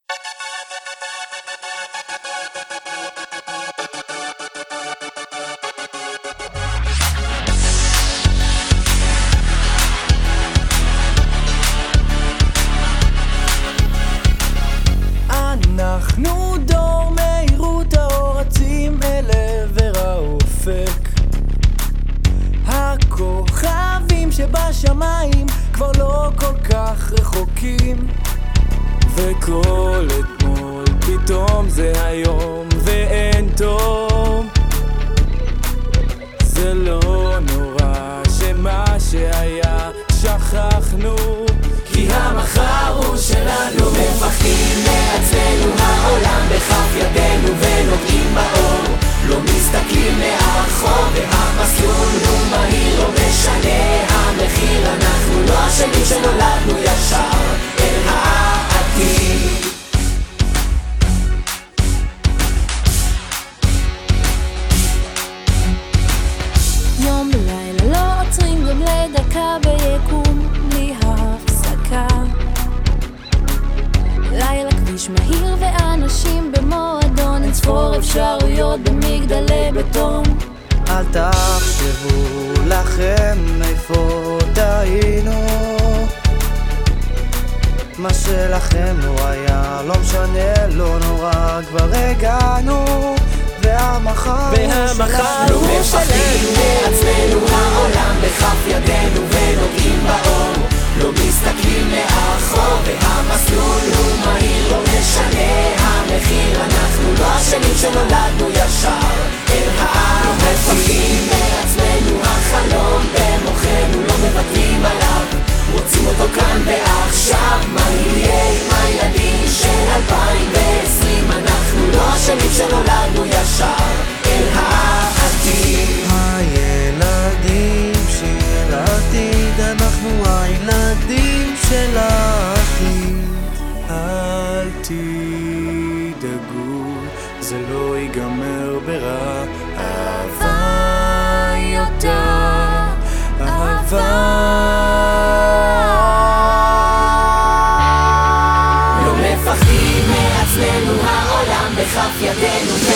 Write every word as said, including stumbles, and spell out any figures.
אנחנו דור מהירות האור רצים אל עבר האופק. הכוכבים שבשמיים כבר לא כל כך רחוקים, וכל אתמול פתאום זה היום ואין תום. זה לא נורא שמה שהיה שכחנו, כי המחר הוא שלנו. מפחדים מעצמנו, העולם בכף ידינו ונוגעים באור, לא מסתכלים לאחור והמסלול הוא מהיר, לא משנה המחיר. אנחנו לא אשמים שנולדנו ישר אל העתיד. יום ולילה לא עוצרים גם לדקה ביקום בלי הפסקה. לילה כביש מהיר ואנשים במועדון, אין ספור אפשרויות במגדלי בטון. אל תחשבו לכם איפה טעינו, מה שלכם לא היה לא משנה, לא נורא, כבר הגענו, והמחר לא מפחדים מעצמנו, העולם בכף ידינו ונוגעים באור, לא מסתכלים לאחור והמסלול הוא מהיר, לא משנה המחיר. אנחנו לא אשמים שנולדנו ישר אל העתיד. לא מפחדים מעצמנו, החלום במוחנו, לא מוותרים עליו, רוצים אותו כאן ועכשיו. מה יהיה עם הילדים של אלפיים ועשרים? אנחנו לא אשמים שנולדנו ישר אל העתיד. הילדים של העתיד, אנחנו הילדים של העתיד. אל תדאגו, זה לא ייגמר ברע. אהבה יותר, אהבה. לא מפחדים מעצמנו, העולם בכף ידינו.